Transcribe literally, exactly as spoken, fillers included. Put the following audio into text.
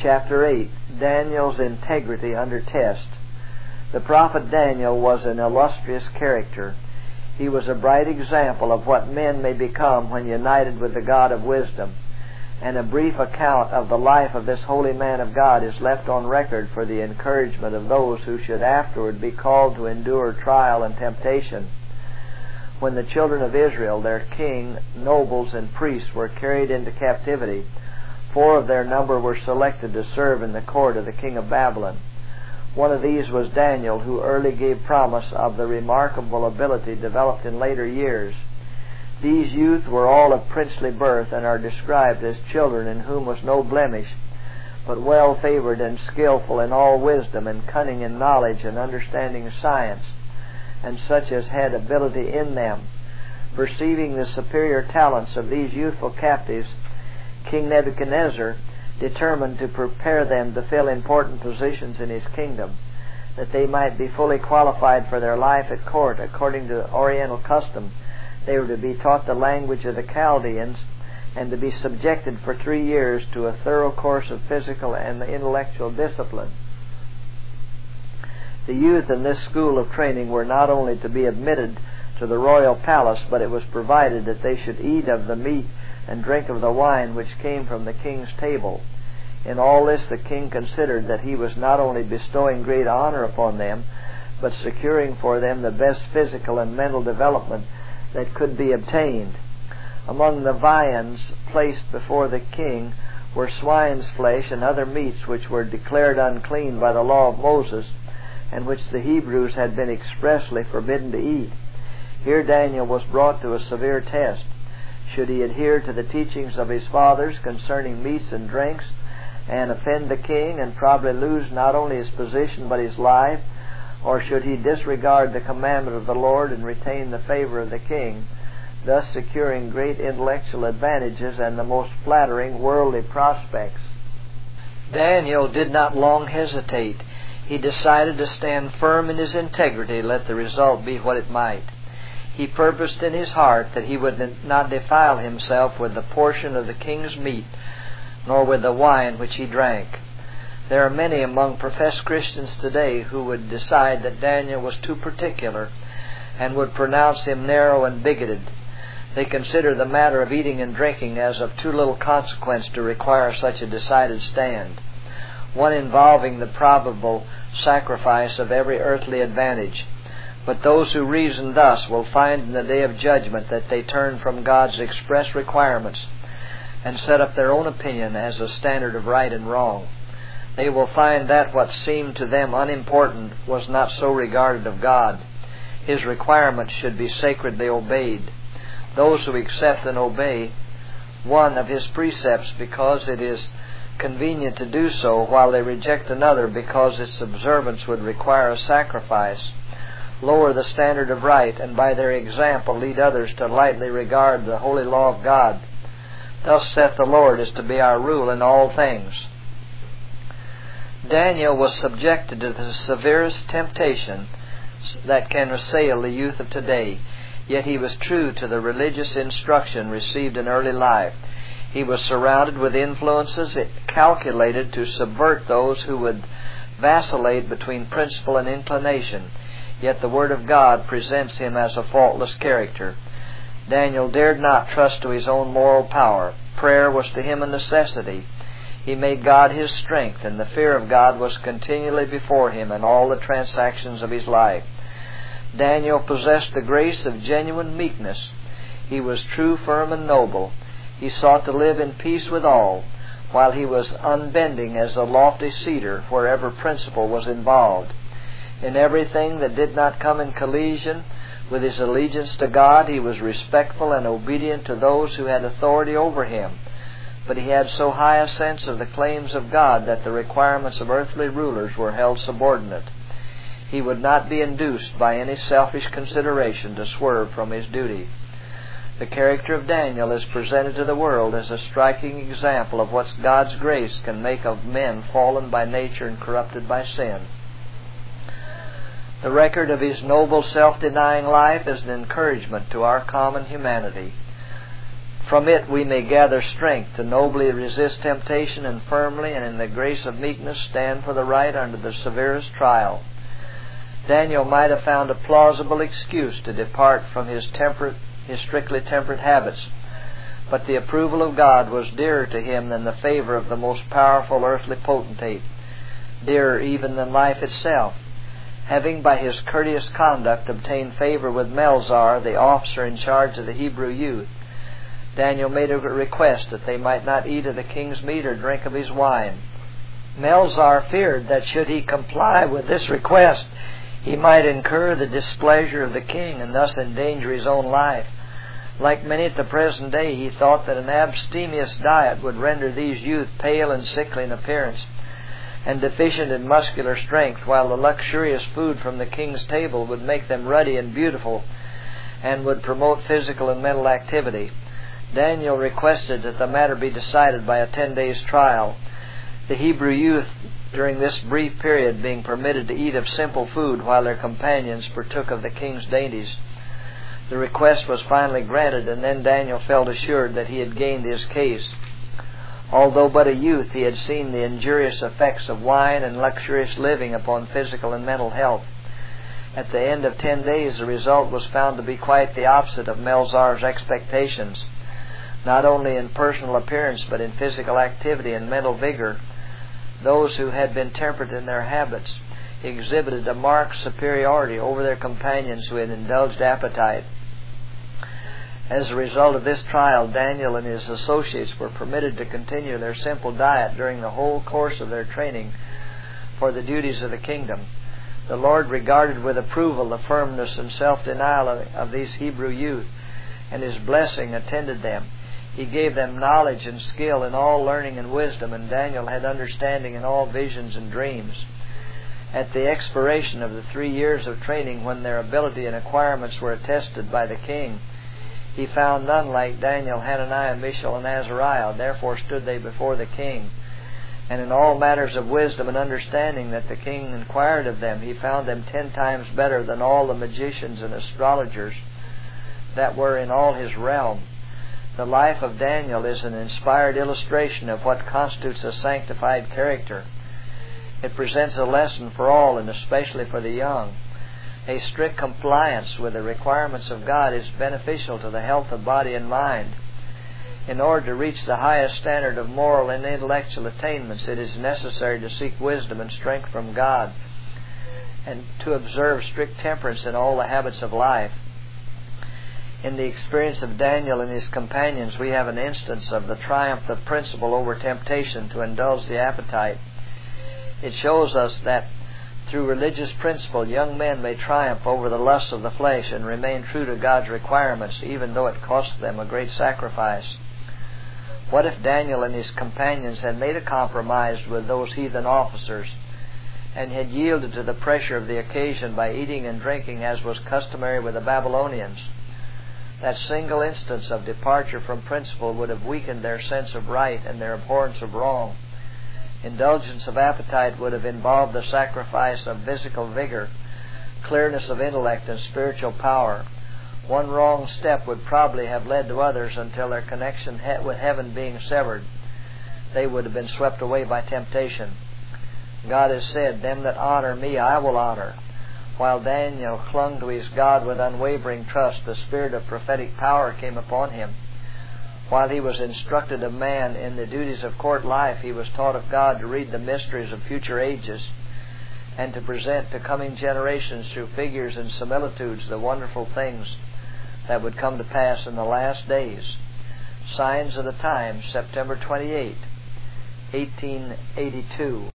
chapter eight, Daniel's integrity under test. The prophet Daniel was an illustrious character. He was a bright example of what men may become when united with the God of wisdom. And a brief account of the life of this holy man of God is left on record for the encouragement of those who should afterward be called to endure trial and temptation. When the children of Israel, their king, nobles, and priests were carried into captivity, four of their number were selected to serve in the court of the king of Babylon. One of these was Daniel, who early gave promise of the remarkable ability developed in later years. These youth were all of princely birth and are described as children in whom was no blemish, but well favored and skillful in all wisdom and cunning in knowledge and understanding of science, and such as had ability in them. Perceiving the superior talents of these youthful captives, King Nebuchadnezzar determined to prepare them to fill important positions in his kingdom, that they might be fully qualified for their life at court. According to Oriental custom, they were to be taught the language of the Chaldeans and to be subjected for three years to a thorough course of physical and intellectual discipline. The youth in this school of training were not only to be admitted to the royal palace, but it was provided that they should eat of the meat and drink of the wine which came from the king's table. In all this the king considered that he was not only bestowing great honor upon them, but securing for them the best physical and mental development that could be obtained. Among the viands placed before the king were swine's flesh and other meats which were declared unclean by the law of Moses, and which the Hebrews had been expressly forbidden to eat. Here Daniel was brought to a severe test. Should he adhere to the teachings of his fathers concerning meats and drinks, and offend the king and probably lose not only his position but his life, or should he disregard the commandment of the Lord and retain the favor of the king, thus securing great intellectual advantages and the most flattering worldly prospects? Daniel did not long hesitate. He decided to stand firm in his integrity, let the result be what it might. He purposed in his heart that he would not defile himself with the portion of the king's meat, nor with the wine which he drank. There are many among professed Christians today who would decide that Daniel was too particular and would pronounce him narrow and bigoted. They consider the matter of eating and drinking as of too little consequence to require such a decided stand, one involving the probable sacrifice of every earthly advantage. But those who reason thus will find in the day of judgment that they turn from God's express requirements and set up their own opinion as a standard of right and wrong. They will find that what seemed to them unimportant was not so regarded of God. His requirements should be sacredly obeyed. Those who accept and obey one of His precepts because it is convenient to do so, while they reject another because its observance would require a sacrifice, lower the standard of right, and by their example lead others to lightly regard the holy law of God. Thus saith the Lord is to be our rule in all things. Daniel was subjected to the severest temptation that can assail the youth of today, yet he was true to the religious instruction received in early life. He was surrounded with influences calculated to subvert those who would vacillate between principle and inclination, yet the Word of God presents him as a faultless character. Daniel dared not trust to his own moral power. Prayer was to him a necessity. He made God his strength, and the fear of God was continually before him in all the transactions of his life. Daniel possessed the grace of genuine meekness. He was true, firm, and noble. He sought to live in peace with all, while he was unbending as a lofty cedar wherever principle was involved. In everything that did not come in collision with his allegiance to God, he was respectful and obedient to those who had authority over him. But he had so high a sense of the claims of God that the requirements of earthly rulers were held subordinate. He would not be induced by any selfish consideration to swerve from his duty. The character of Daniel is presented to the world as a striking example of what God's grace can make of men fallen by nature and corrupted by sin. The record of his noble self-denying life is an encouragement to our common humanity. From it we may gather strength to nobly resist temptation and firmly and in the grace of meekness stand for the right under the severest trial. Daniel might have found a plausible excuse to depart from his temperate, his strictly temperate habits, but the approval of God was dearer to him than the favor of the most powerful earthly potentate, dearer even than life itself. Having by his courteous conduct obtained favor with Melzar, the officer in charge of the Hebrew youth, Daniel made a request that they might not eat of the king's meat or drink of his wine. Melzar feared that should he comply with this request, he might incur the displeasure of the king and thus endanger his own life. Like many at the present day, he thought that an abstemious diet would render these youth pale and sickly in appearance and deficient in muscular strength, while the luxurious food from the king's table would make them ruddy and beautiful and would promote physical and mental activity. Daniel requested that the matter be decided by a ten days trial, the Hebrew youth during this brief period being permitted to eat of simple food while their companions partook of the king's dainties. The request was finally granted, and then Daniel felt assured that he had gained his case. Although but a youth, he had seen the injurious effects of wine and luxurious living upon physical and mental health. At the end of ten days, the result was found to be quite the opposite of Melzar's expectations. Not only in personal appearance, but in physical activity and mental vigor, those who had been temperate in their habits exhibited a marked superiority over their companions who had indulged appetite. As a result of this trial, Daniel and his associates were permitted to continue their simple diet during the whole course of their training for the duties of the kingdom. The Lord regarded with approval the firmness and self-denial of, of these Hebrew youth, and His blessing attended them. He gave them knowledge and skill in all learning and wisdom, and Daniel had understanding in all visions and dreams. At the expiration of the three years of training, when their ability and acquirements were attested by the king, he found none like Daniel, Hananiah, Mishael, and Azariah. Therefore stood they before the king. And in all matters of wisdom and understanding that the king inquired of them, he found them ten times better than all the magicians and astrologers that were in all his realm. The life of Daniel is an inspired illustration of what constitutes a sanctified character. It presents a lesson for all, and especially for the young. A strict compliance with the requirements of God is beneficial to the health of body and mind. In order to reach the highest standard of moral and intellectual attainments, it is necessary to seek wisdom and strength from God, and to observe strict temperance in all the habits of life. In the experience of Daniel and his companions, we have an instance of the triumph of principle over temptation to indulge the appetite. It shows us that through religious principle, young men may triumph over the lusts of the flesh and remain true to God's requirements, even though it costs them a great sacrifice. What if Daniel and his companions had made a compromise with those heathen officers and had yielded to the pressure of the occasion by eating and drinking as was customary with the Babylonians? That single instance of departure from principle would have weakened their sense of right and their abhorrence of wrong. Indulgence of appetite would have involved the sacrifice of physical vigor, clearness of intellect, and spiritual power. One wrong step would probably have led to others until their connection with heaven being severed, they would have been swept away by temptation. God has said, "Them that honor me I will honor." While Daniel clung to his God with unwavering trust, the spirit of prophetic power came upon him. While he was instructed of man in the duties of court life, he was taught of God to read the mysteries of future ages and to present to coming generations through figures and similitudes the wonderful things that would come to pass in the last days. Signs of the Times, September twenty-eighth, eighteen eighty-two.